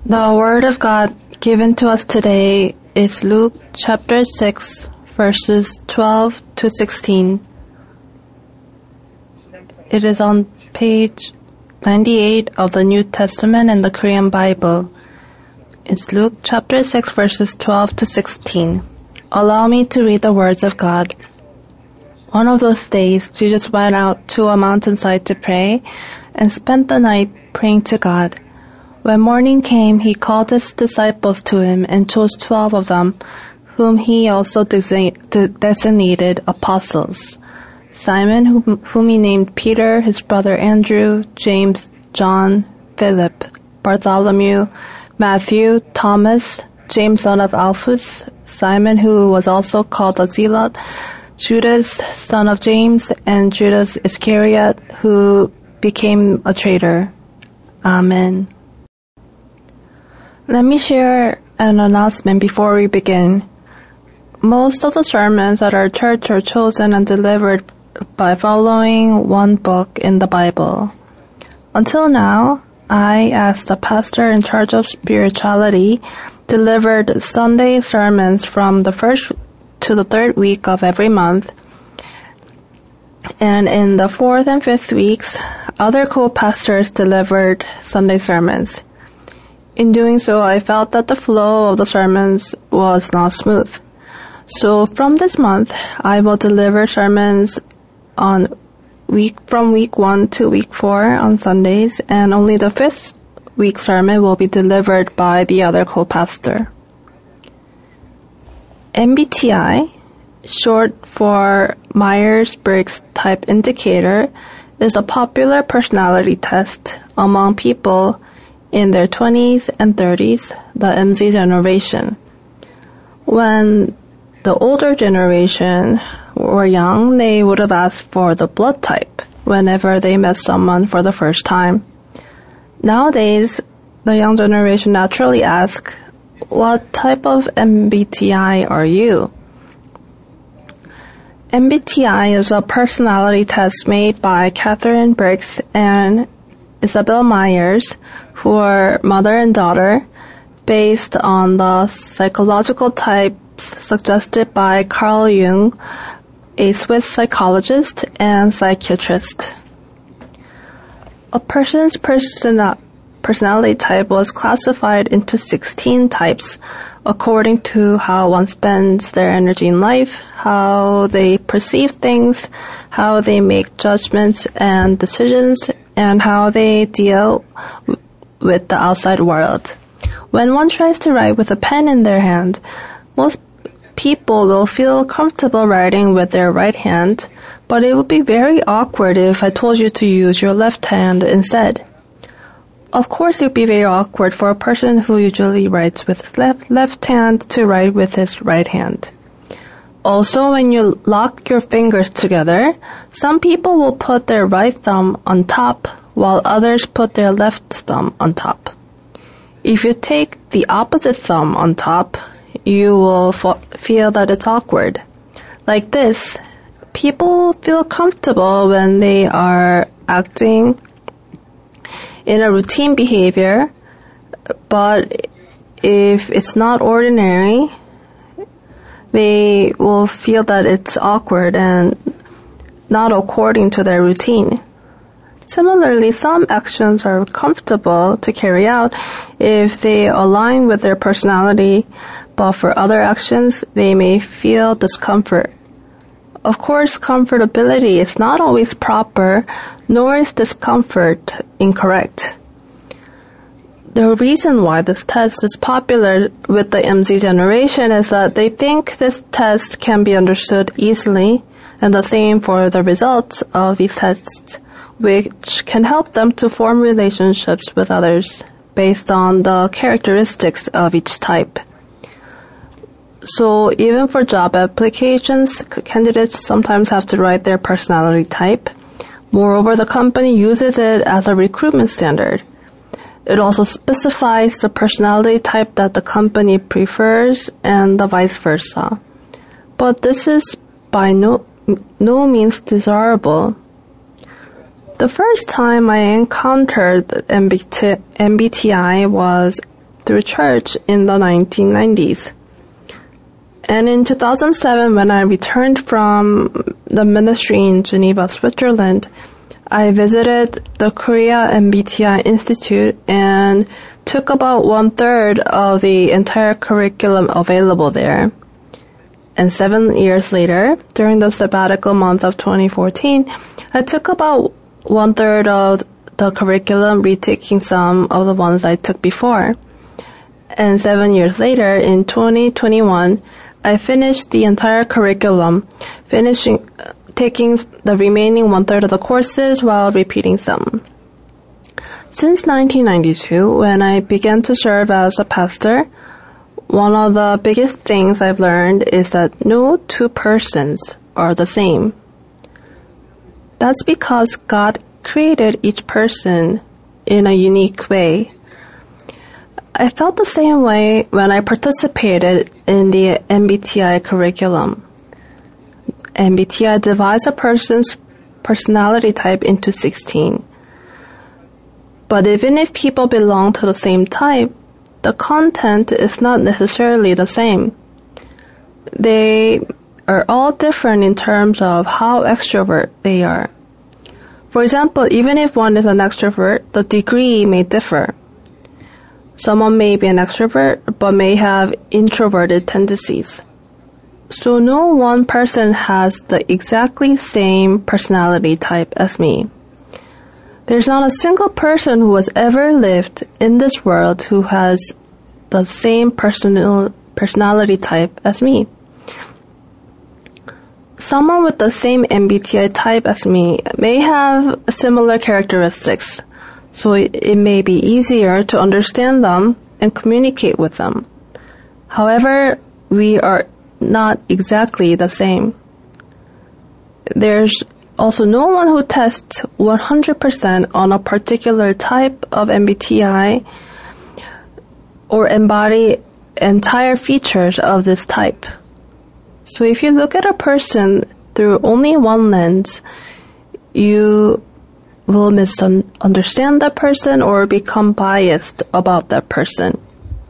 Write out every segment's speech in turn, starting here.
The Word of God given to us today is Luke chapter 6, verses 12 to 16. It is on page 98 of the New Testament in the Korean Bible. It's Luke chapter 6, verses 12 to 16. Allow me to read the words of God. One of those days, Jesus went out to a mountainside to pray and spent the night praying to God. When morning came, he called his disciples to him and chose 12 of them, whom he also designated apostles. Simon, whom he named Peter, his brother Andrew, James, John, Philip, Bartholomew, Matthew, Thomas, James son of Alphaeus, Simon, who was also called a zealot, Judas, son of James, and Judas Iscariot, who became a traitor. Amen. Let me share an announcement before we begin. Most of the sermons at our church are chosen and delivered by following one book in the Bible. Until now, I, as the pastor in charge of spirituality, delivered Sunday sermons from the first to the third week of every month. And in the fourth and fifth weeks, other co-pastors delivered Sunday sermons. In doing so, I felt that the flow of the sermons was not smooth. So from this month, I will deliver sermons from week 1 to week 4 on Sundays, and only the fifth week sermon will be delivered by the other co-pastor. MBTI, short for Myers-Briggs Type Indicator, is a popular personality test among people in their 20s and 30s, the MZ generation. When the older generation were young, they would have asked for the blood type whenever they met someone for the first time. Nowadays, the young generation naturally asks, "What type of MBTI are you?" MBTI is a personality test made by Catherine Briggs and Isabel Myers, who are mother and daughter, based on the psychological types suggested by Carl Jung, a Swiss psychologist and psychiatrist. A person's personality type was classified into 16 types according to how one spends their energy in life, how they perceive things, how they make judgments and decisions, and how they deal with the outside world. When one tries to write with a pen in their hand, most people will feel comfortable writing with their right hand, but it would be very awkward if I told you to use your left hand instead. Of course, it would be very awkward for a person who usually writes with his left hand to write with his right hand. Also, when you lock your fingers together, some people will put their right thumb on top, while others put their left thumb on top. If you take the opposite thumb on top, you will feel that it's awkward. Like this, people feel comfortable when they are acting in a routine behavior, but if it's not ordinary, they will feel that it's awkward and not according to their routine. Similarly, some actions are comfortable to carry out if they align with their personality, but for other actions, they may feel discomfort. Of course, comfortability is not always proper, nor is discomfort incorrect. The reason why this test is popular with the MZ generation is that they think this test can be understood easily, and the same for the results of these tests, which can help them to form relationships with others based on the characteristics of each type. So even for job applications, candidates sometimes have to write their personality type. Moreover, the company uses it as a recruitment standard. It also specifies the personality type that the company prefers and the vice versa. But this is by no means desirable. The first time I encountered MBTI was through church in the 1990s. And in 2007, when I returned from the ministry in Geneva, Switzerland, I visited the Korea MBTI Institute and took about 1/3 of the entire curriculum available there. And 7 years later, during the sabbatical month of 2014, I took about 1/3 of the curriculum, retaking some of the ones I took before. And 7 years later, in 2021, I finished the entire curriculum, taking the remaining 1/3 of the courses while repeating some. Since 1992, when I began to serve as a pastor, one of the biggest things I've learned is that no two persons are the same. That's because God created each person in a unique way. I felt the same way when I participated in the MBTI curriculum. MBTI divides a person's personality type into 16. But even if people belong to the same type, the content is not necessarily the same. They are all different in terms of how extrovert they are. For example, even if one is an extrovert, the degree may differ. Someone may be an extrovert, but may have introverted tendencies. So no one person has the exactly same personality type as me. There's not a single person who has ever lived in this world who has the same personality type as me. Someone with the same MBTI type as me may have similar characteristics, so it may be easier to understand them and communicate with them. However, we are not exactly the same. There's also no one who tests 100% on a particular type of MBTI or embody entire features of this type. So if you look at a person through only one lens, you will misunderstand that person or become biased about that person.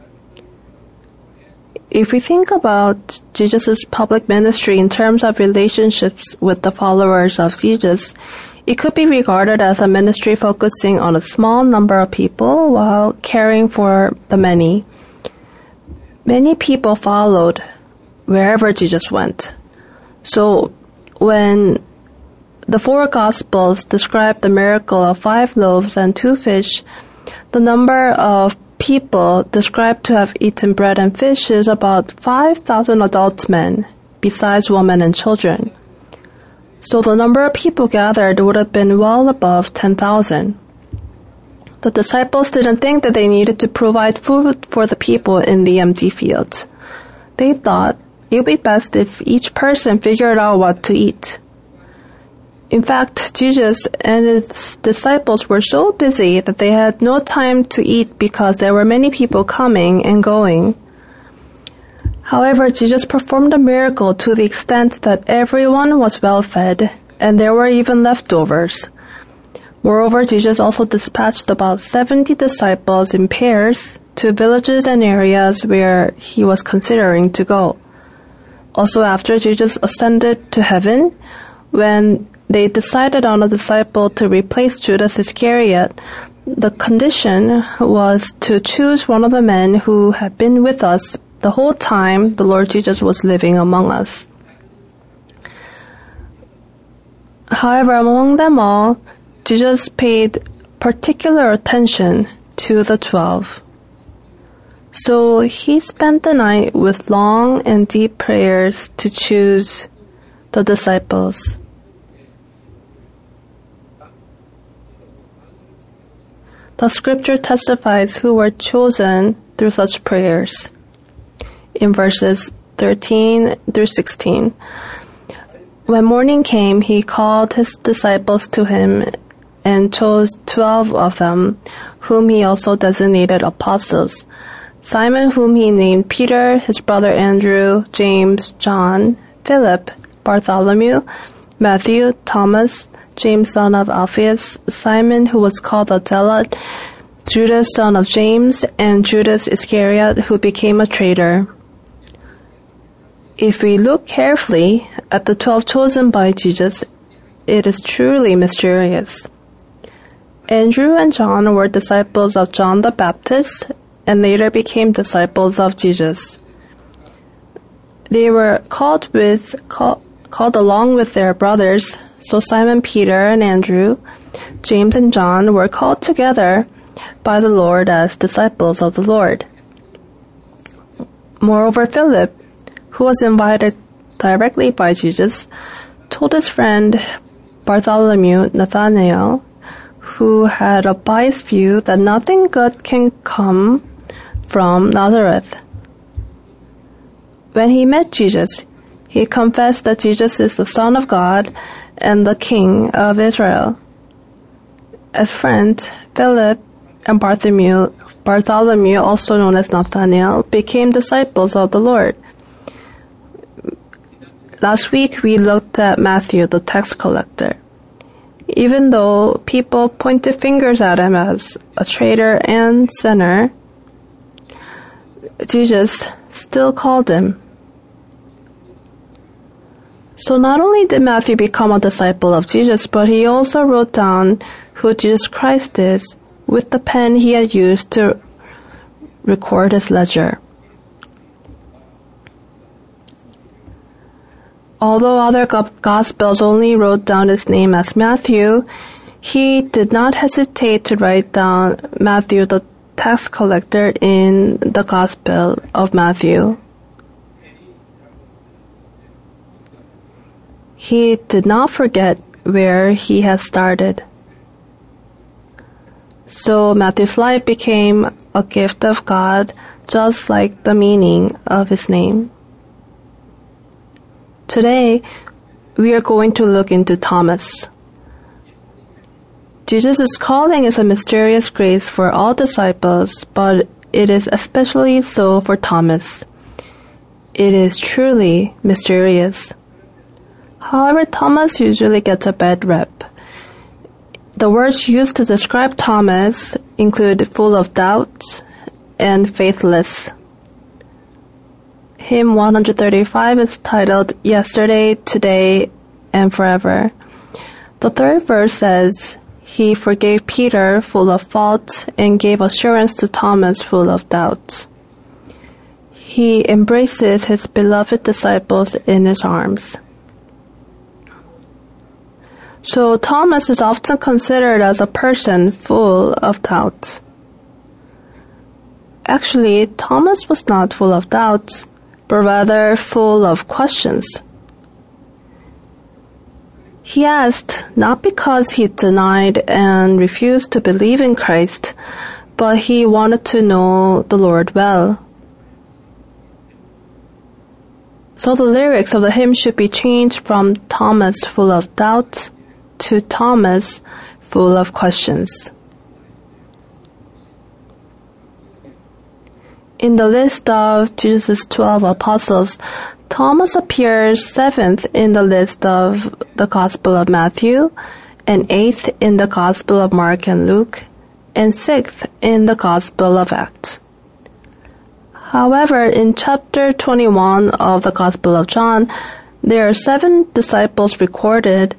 If we think about Jesus' public ministry in terms of relationships with the followers of Jesus, it could be regarded as a ministry focusing on a small number of people while caring for the many. Many people followed wherever Jesus went. So when the 4 Gospels describe the miracle of 5 loaves and 2 fish, the number of people described to have eaten bread and fish is about 5,000 adult men, besides women and children. So the number of people gathered would have been well above 10,000. The disciples didn't think that they needed to provide food for the people in the empty fields. They thought it would be best if each person figured out what to eat. In fact, Jesus and his disciples were so busy that they had no time to eat because there were many people coming and going. However, Jesus performed a miracle to the extent that everyone was well fed, and there were even leftovers. Moreover, Jesus also dispatched about 70 disciples in pairs to villages and areas where he was considering to go. Also, after Jesus ascended to heaven, when they decided on a disciple to replace Judas Iscariot, the condition was to choose one of the men who had been with us the whole time the Lord Jesus was living among us. However, among them all, Jesus paid particular attention to the 12. So he spent the night with long and deep prayers to choose the disciples. The scripture testifies who were chosen through such prayers. In verses 13 through 16, when morning came, he called his disciples to him and chose 12 of them, whom he also designated apostles. Simon, whom he named Peter, his brother Andrew, James, John, Philip, Bartholomew, Matthew, Thomas, James son of Alphaeus, Simon, who was called the Zealot, Judas, son of James, and Judas Iscariot, who became a traitor. If we look carefully at the 12 chosen by Jesus, it is truly mysterious. Andrew and John were disciples of John the Baptist and later became disciples of Jesus. They were called along with their brothers, so Simon Peter and Andrew, James and John were called together by the Lord as disciples of the Lord. Moreover, Philip, who was invited directly by Jesus, told his friend Bartholomew, Nathanael, who had a biased view that nothing good can come from Nazareth. When he met Jesus, he confessed that Jesus is the Son of God and the King of Israel. As friends, Philip and Bartholomew, also known as Nathanael, became disciples of the Lord. Last week, we looked at Matthew, the tax collector. Even though people pointed fingers at him as a traitor and sinner, Jesus still called him. So not only did Matthew become a disciple of Jesus, but he also wrote down who Jesus Christ is with the pen he had used to record his ledger. Although other Gospels only wrote down his name as Matthew, he did not hesitate to write down Matthew the tax collector in the Gospel of Matthew. He did not forget where he had started. So Matthew's life became a gift of God, just like the meaning of his name. Today, we are going to look into Thomas. Jesus' calling is a mysterious grace for all disciples, but it is especially so for Thomas. It is truly mysterious. However, Thomas usually gets a bad rep. The words used to describe Thomas include full of doubt and faithless. Hymn 135 is titled Yesterday, Today, and Forever. The third verse says, He forgave Peter full of fault and gave assurance to Thomas full of doubt. He embraces his beloved disciples in his arms. So Thomas is often considered as a person full of doubt. Actually, Thomas was not full of doubts, but rather full of questions. He asked not because he denied and refused to believe in Christ, but he wanted to know the Lord well. So the lyrics of the hymn should be changed from Thomas full of doubts to Thomas full of questions. In the list of Jesus' 12 apostles, Thomas appears 7th in the list of the Gospel of Matthew, and 8th in the Gospel of Mark and Luke, and 6th in the Gospel of Acts. However, in chapter 21 of the Gospel of John, there are 7 disciples recorded,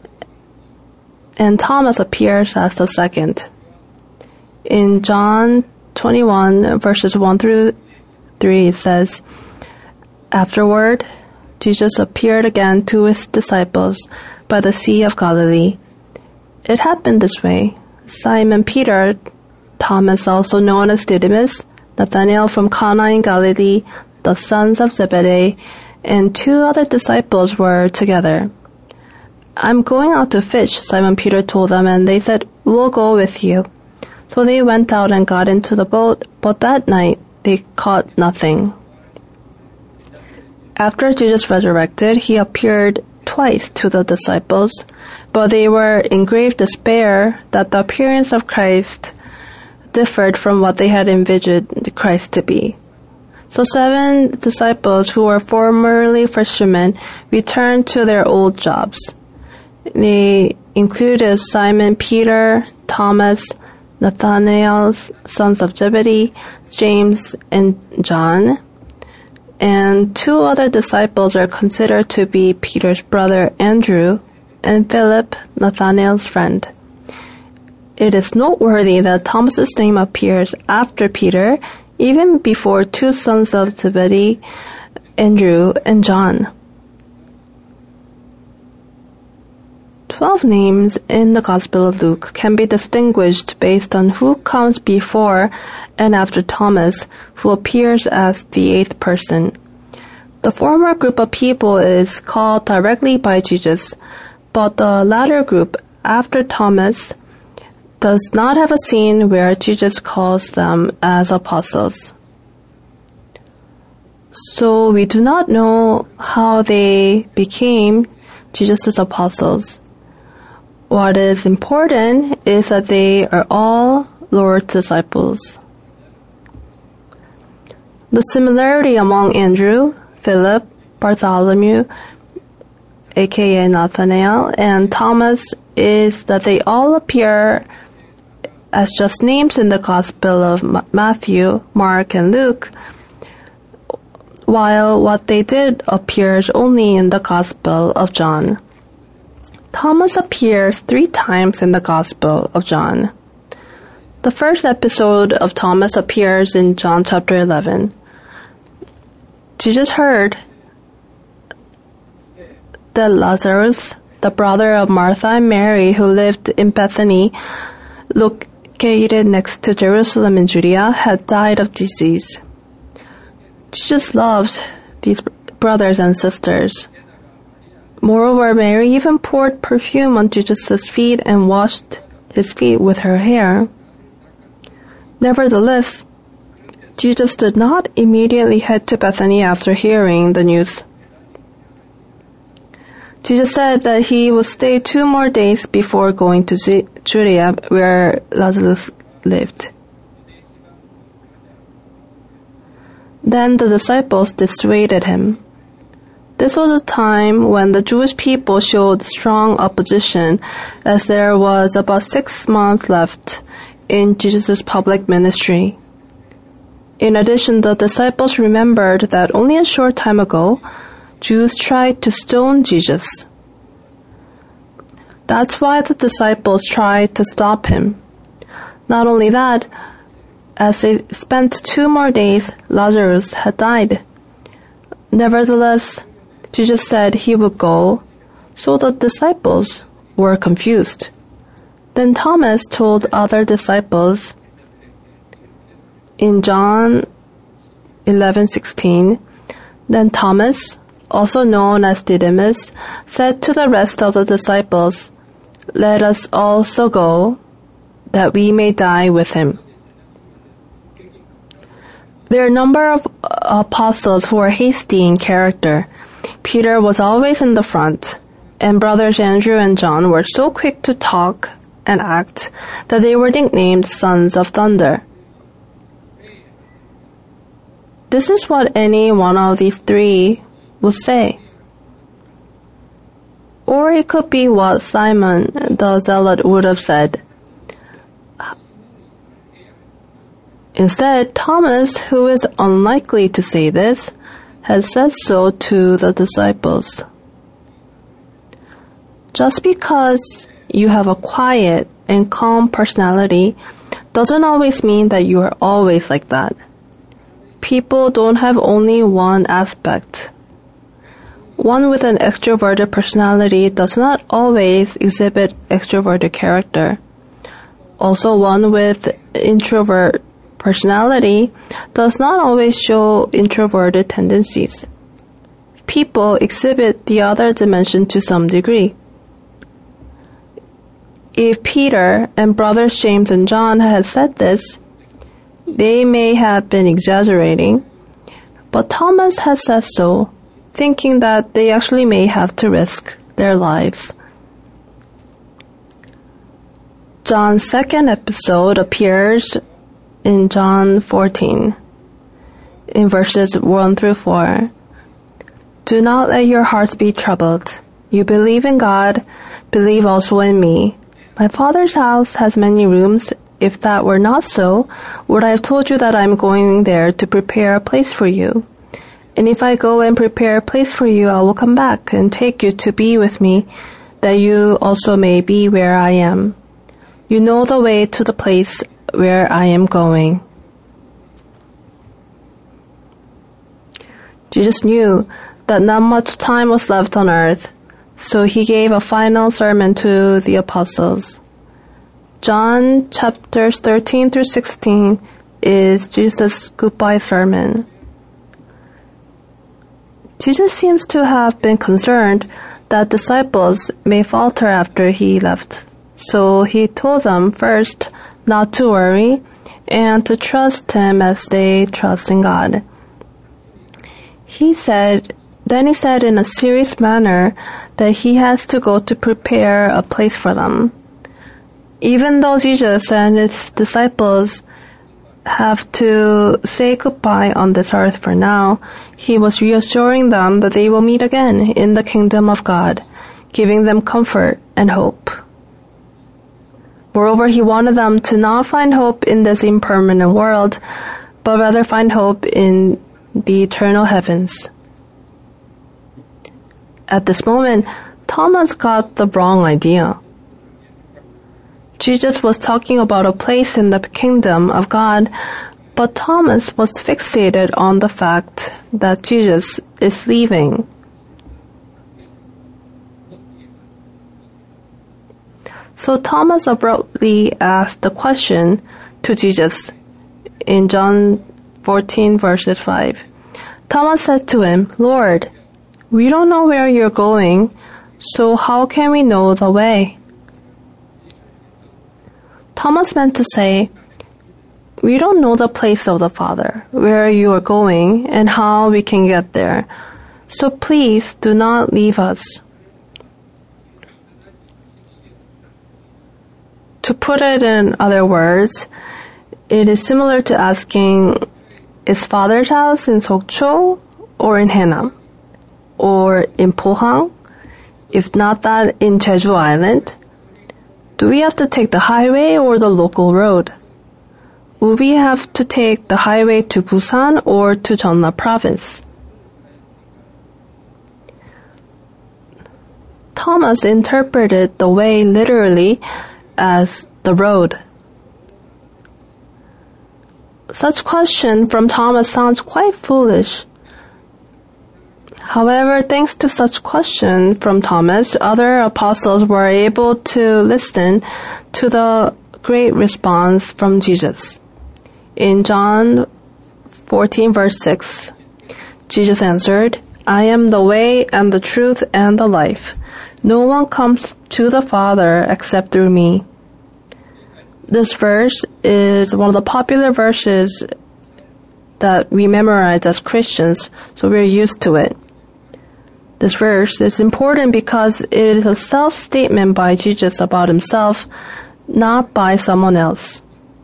and Thomas appears as the second. In John 21, verses 1 through 3, it says, Afterward, Jesus appeared again to his disciples by the Sea of Galilee. It happened this way. Simon Peter, Thomas also known as Didymus, Nathanael from Cana in Galilee, the sons of Zebedee, and 2 other disciples were together. I'm going out to fish, Simon Peter told them, and they said, We'll go with you. So they went out and got into the boat, but that night they caught nothing. After Jesus resurrected, he appeared twice to the disciples, but they were in grave despair that the appearance of Christ differed from what they had envisioned Christ to be. So 7 disciples who were formerly fishermen returned to their old jobs. They included Simon Peter, Thomas, Nathanael's sons of Zebedee, James and John, and two other disciples are considered to be Peter's brother Andrew and Philip, Nathanael's friend. It is noteworthy that Thomas's name appears after Peter, even before two sons of Zebedee, Andrew and John. 12 names in the Gospel of Luke can be distinguished based on who comes before and after Thomas, who appears as the eighth person. The former group of people is called directly by Jesus, but the latter group, after Thomas, does not have a scene where Jesus calls them as apostles. So we do not know how they became Jesus' apostles. What is important is that they are all Lord's disciples. The similarity among Andrew, Philip, Bartholomew, aka Nathanael, and Thomas is that they all appear as just names in the Gospel of Matthew, Mark, and Luke, while what they did appears only in the Gospel of John. Thomas appears 3 times in the Gospel of John. The first episode of Thomas appears in John chapter 11. Jesus heard that Lazarus, the brother of Martha and Mary, who lived in Bethany, located next to Jerusalem in Judea, had died of disease. Jesus loved these brothers and sisters. Moreover, Mary even poured perfume on Jesus' feet and washed his feet with her hair. Nevertheless, Jesus did not immediately head to Bethany after hearing the news. Jesus said that he would stay 2 more days before going to Judea, where Lazarus lived. Then the disciples dissuaded him. This was a time when the Jewish people showed strong opposition, as there was about 6 months left in Jesus' public ministry. In addition, the disciples remembered that only a short time ago, Jews tried to stone Jesus. That's why the disciples tried to stop him. Not only that, as they spent 2 more days, Lazarus had died. Nevertheless, Jesus said he would go, so the disciples were confused. Then Thomas told other disciples in John 11:16, then Thomas, also known as Didymus, said to the rest of the disciples, "Let us also go, that we may die with him." There are a number of apostles who are hasty in character. Peter was always in the front, and brothers Andrew and John were so quick to talk and act that they were nicknamed Sons of Thunder. This is what any one of these 3 would say. Or it could be what Simon the Zealot would have said. Instead, Thomas, who is unlikely to say this, has said so to the disciples. Just because you have a quiet and calm personality doesn't always mean that you are always like that. People don't have only one aspect. One with an extroverted personality does not always exhibit extroverted character. Also, one with introvert personality does not always show introverted tendencies. People exhibit the other dimension to some degree. If Peter and brothers James and John had said this, they may have been exaggerating, but Thomas has said so, thinking that they actually may have to risk their lives. John's second episode appears in John 14, in verses 1 through 4. Do not let your hearts be troubled. You believe in God, believe also in me. My Father's house has many rooms. If that were not so, would I have told you that I am going there to prepare a place for you? And if I go and prepare a place for you, I will come back and take you to be with me, that you also may be where I am. You know the way to the place where I am going. Jesus knew that not much time was left on earth, so he gave a final sermon to the apostles. John chapters 13 through 16 is Jesus' goodbye sermon. Jesus seems to have been concerned that disciples may falter after he left. So he told them first not to worry and to trust him as they trust in God. He said in a serious manner that he has to go to prepare a place for them. Even though Jesus and his disciples have to say goodbye on this earth for now, he was reassuring them that they will meet again in the kingdom of God, giving them comfort and hope. Moreover, he wanted them to not find hope in this impermanent world, but rather find hope in the eternal heavens. At this moment, Thomas got the wrong idea. Jesus was talking about a place in the kingdom of God, but Thomas was fixated on the fact that Jesus is leaving. So Thomas abruptly asked the question to Jesus in John 14 verses 5. Thomas said to him, "Lord, we don't know where you're going, so how can we know the way?" Thomas meant to say, "We don't know the place of the Father, where you are going, and how we can get there. So please do not leave us." To put it in other words, it is similar to asking, is Father's house in Sokcho or in Haenam? Or in Pohang? If not that, in Jeju Island? Do we have to take the highway or the local road? Will we have to take the highway to Busan or to Jeonna province? Thomas interpreted the way literally as the road. Such question from Thomas sounds quite foolish. However, thanks to such question from Thomas, other apostles were able to listen to the great response from Jesus. In John 14 verse 6, Jesus answered, "I am the way and the truth and the life. No one comes to the Father except through me." This verse is one of the popular verses that we memorize as Christians, so we're used to it. This verse is important because it is a self-statement by Jesus about himself, not by someone else.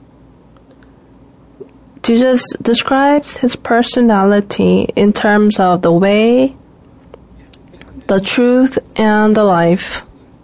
Jesus describes his personality in terms of the way, the truth, and the life.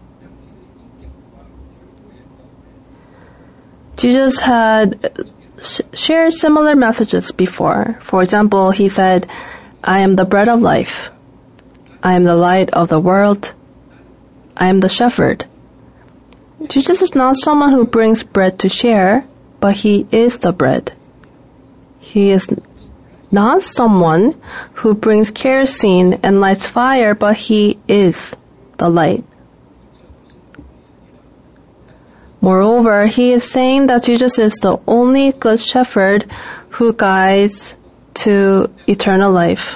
Jesus had shared similar messages before. For example, he said, "I am the bread of life. I am the light of the world. I am the shepherd." Jesus is not someone who brings bread to share, but he is the bread. He is not someone who brings kerosene and lights fire, but he is the light. Moreover, he is saying that Jesus is the only good shepherd who guides to eternal life.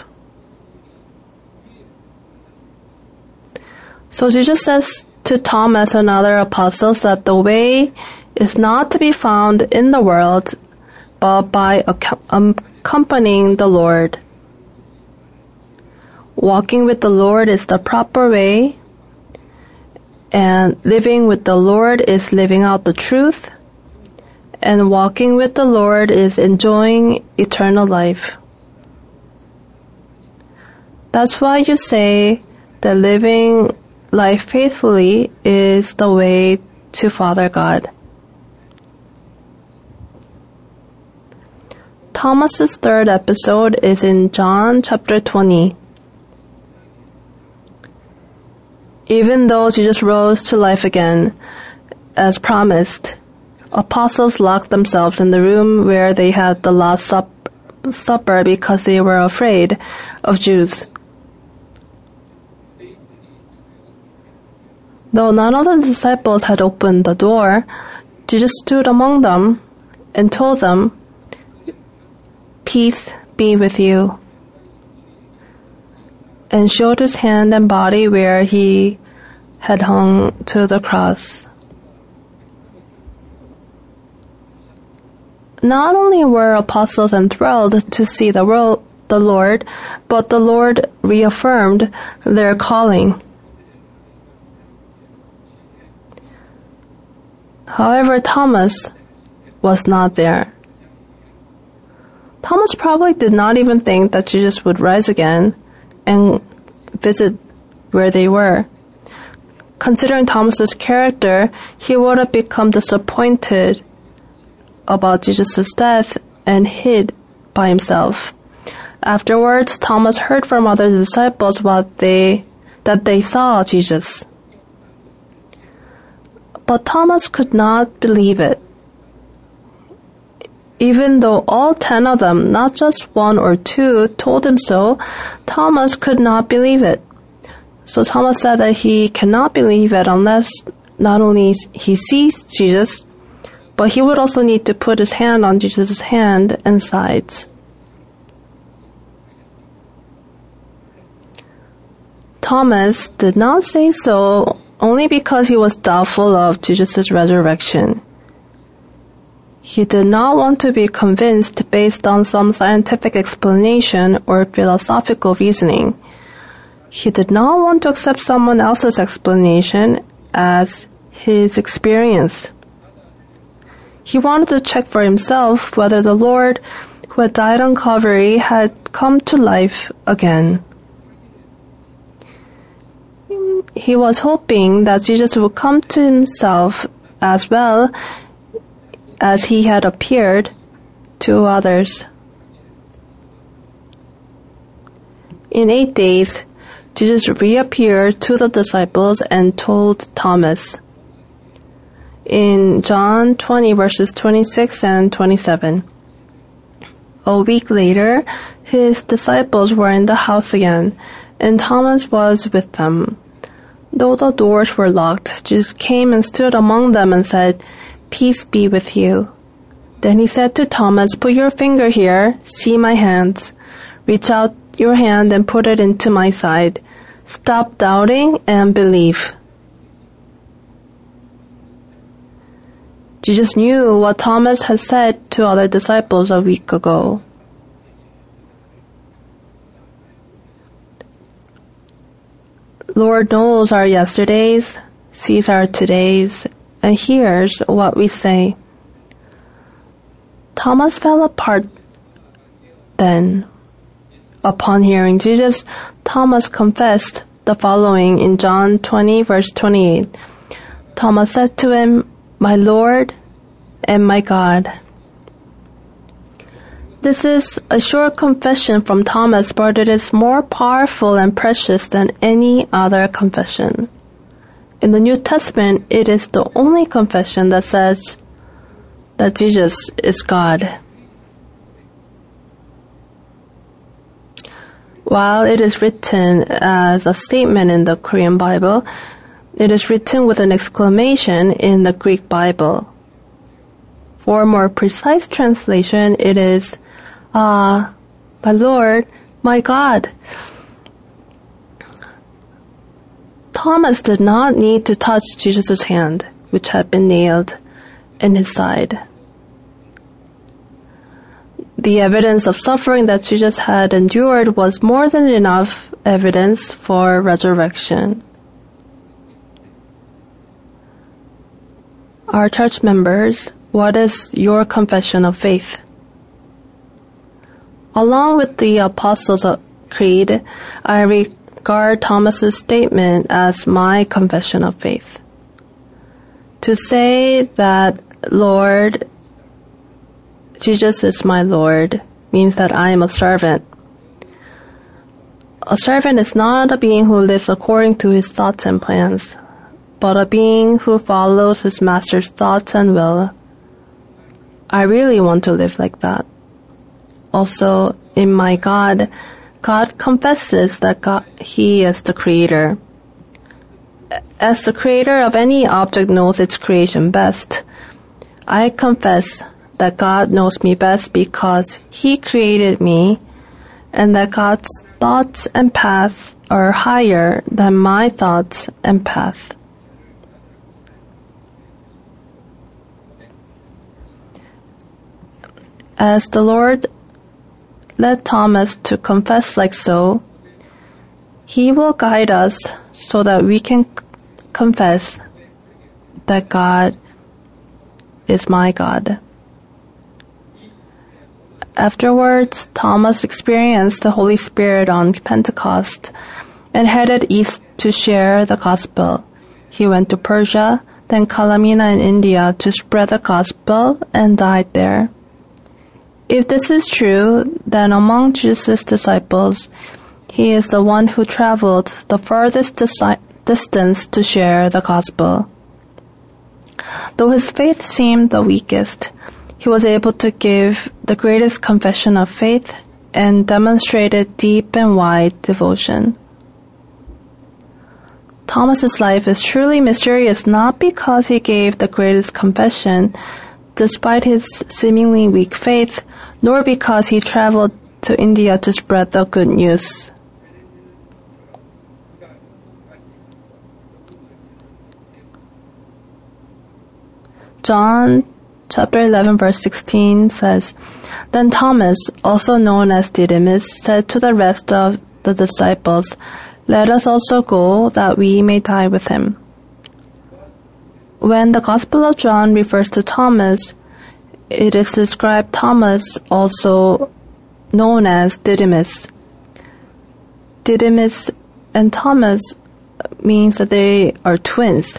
So Jesus says to Thomas and other apostles that the way is not to be found in the world, but by accompanying the Lord. Walking with the Lord is the proper way, and living with the Lord is living out the truth, and walking with the Lord is enjoying eternal life. That's why you say that living life faithfully is the way to Father God. Thomas's third episode is in John chapter 20. Even though Jesus rose to life again, as promised, apostles locked themselves in the room where they had the Last Supper because they were afraid of Jews. Though none of the disciples had opened the door, Jesus stood among them and told them, "Peace be with you," and showed his hand and body where he had hung to the cross. Not only were apostles enthralled to see the Lord, but the Lord reaffirmed their calling. However, Thomas was not there. Thomas probably did not even think that Jesus would rise again and visit where they were. Considering Thomas's character, he would have become disappointed about Jesus' death and hid by himself. Afterwards, Thomas heard from other disciples that they saw Jesus. But Thomas could not believe it. Even though all 10 of them, not just one or two, told him so, Thomas could not believe it. So Thomas said that he cannot believe it unless not only he sees Jesus, but he would also need to put his hand on Jesus' hand and sides. Thomas did not say so only because he was doubtful of Jesus' resurrection. He did not want to be convinced based on some scientific explanation or philosophical reasoning. He did not want to accept someone else's explanation as his experience. He wanted to check for himself whether the Lord who had died on Calvary had come to life again. He was hoping that Jesus would come to himself as well as he had appeared to others. In 8 days, Jesus reappeared to the disciples and told Thomas. In John 20 verses 26 and 27. A week later, his disciples were in the house again, and Thomas was with them. Though the doors were locked, Jesus came and stood among them and said, "Peace be with you." Then he said to Thomas, "Put your finger here, see my hands. Reach out your hand and put it into my side. Stop doubting and believe." Jesus knew what Thomas had said to other disciples a week ago. Lord knows our yesterdays, sees our todays, and hears what we say. Thomas fell apart then. Upon hearing Jesus, Thomas confessed the following in John 20 verse 28. Thomas said to him, "My Lord and my God." This is a short confession from Thomas, but it is more powerful and precious than any other confession. In the New Testament, it is the only confession that says that Jesus is God. While it is written as a statement in the Korean Bible, it is written with an exclamation in the Greek Bible. For a more precise translation, it is, my Lord, my God. Thomas did not need to touch Jesus' hand, which had been nailed in his side. The evidence of suffering that Jesus had endured was more than enough evidence for resurrection. Our church members, what is your confession of faith? Along with the Apostles' Creed, I regard Thomas's statement as my confession of faith. To say that, Lord, Jesus is my Lord, means that I am a servant. A servant is not a being who lives according to his thoughts and plans, but a being who follows his master's thoughts and will. I really want to live like that. Also, in my God, God confesses that He is the creator. As the creator of any object knows its creation best, I confess that God knows me best because He created me, and that God's thoughts and paths are higher than my thoughts and path. As the Lord led Thomas to confess like so, He will guide us so that we can confess that God is my God. Afterwards, Thomas experienced the Holy Spirit on Pentecost and headed east to share the gospel. He went to Persia, then Kalamina in India to spread the gospel and died there. If this is true, then among Jesus' disciples, He is the one who traveled the furthest distance to share the gospel. Though his faith seemed the weakest, he was able to give the greatest confession of faith and demonstrated deep and wide devotion. Thomas's life is truly mysterious not because he gave the greatest confession despite his seemingly weak faith, nor because he traveled to India to spread the good news. John chapter 11 verse 16 says, Then Thomas, also known as Didymus, said to the rest of the disciples, Let us also go, that we may die with him. When the Gospel of John refers to Thomas, it is described Thomas, also known as Didymus. Didymus and Thomas means that they are twins.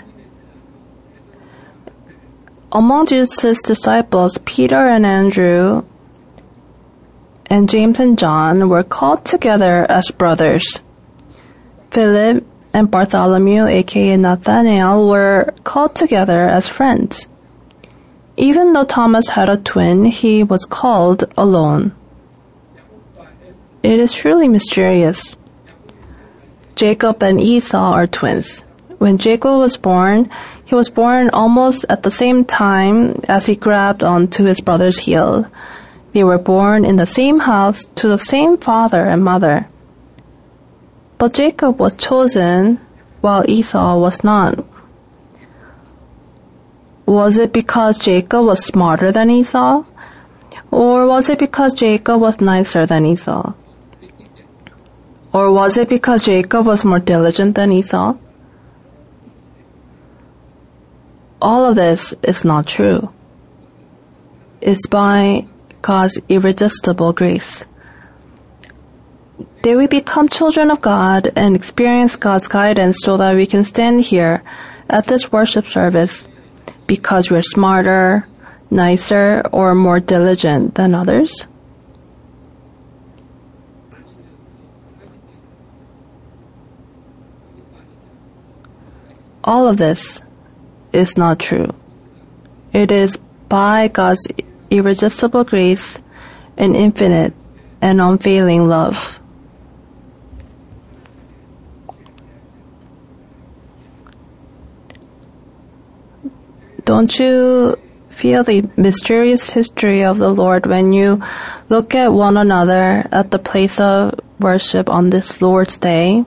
Among Jesus' disciples, Peter and Andrew and James and John were called together as brothers. Philip and Bartholomew, aka Nathanael, were called together as friends. Even though Thomas had a twin, he was called alone. It is truly mysterious. Jacob and Esau are twins. When Jacob was born, he was born almost at the same time as he grabbed onto his brother's heel. They were born in the same house to the same father and mother. But Jacob was chosen while Esau was not. Was it because Jacob was smarter than Esau? Or was it because Jacob was nicer than Esau? Or was it because Jacob was more diligent than Esau? All of this is not true. It's by God's irresistible grace. Did we become children of God and experience God's guidance so that we can stand here at this worship service because we're smarter, nicer, or more diligent than others? All of this is not true. It is by God's irresistible grace and infinite and unfailing love. Don't you feel the mysterious history of the Lord when you look at one another at the place of worship on this Lord's Day?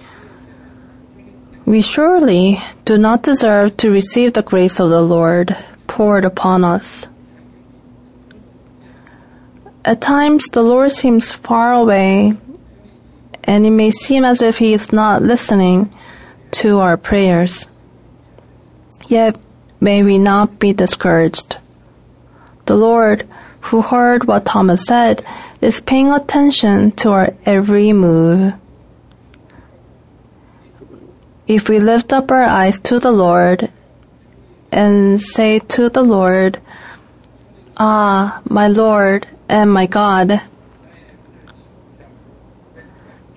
We surely do not deserve to receive the grace of the Lord poured upon us. At times, the Lord seems far away, and it may seem as if He is not listening to our prayers. Yet, may we not be discouraged. The Lord, who heard what Thomas said, is paying attention to our every move. If we lift up our eyes to the Lord and say to the Lord, Ah, my Lord and my God,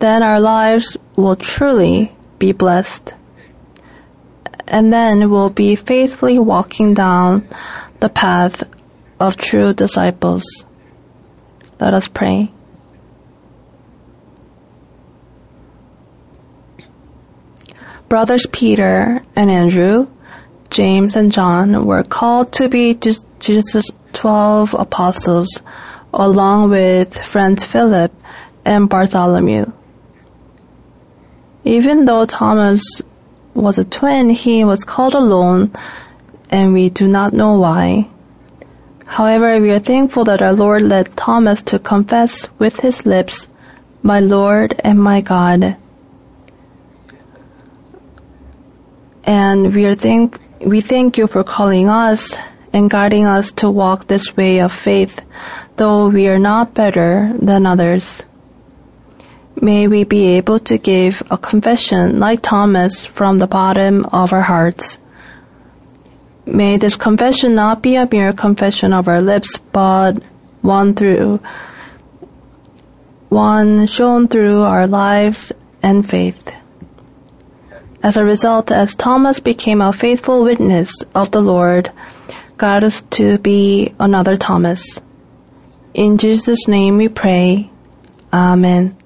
then our lives will truly be blessed. And then we'll be faithfully walking down the path of true disciples. Let us pray. Brothers Peter and Andrew, James and John were called to be Jesus' 12 apostles, along with friends Philip and Bartholomew. Even though Thomas was a twin, he was called alone, and we do not know why. However, we are thankful that our Lord led Thomas to confess with his lips, "My Lord and my God." And we thank you for calling us and guiding us to walk this way of faith, though we are not better than others. May we be able to give a confession like Thomas from the bottom of our hearts. May this confession not be a mere confession of our lips, but one shown through our lives and faith. As a result, as Thomas became a faithful witness of the Lord, guide us to be another Thomas. In Jesus' name we pray. Amen.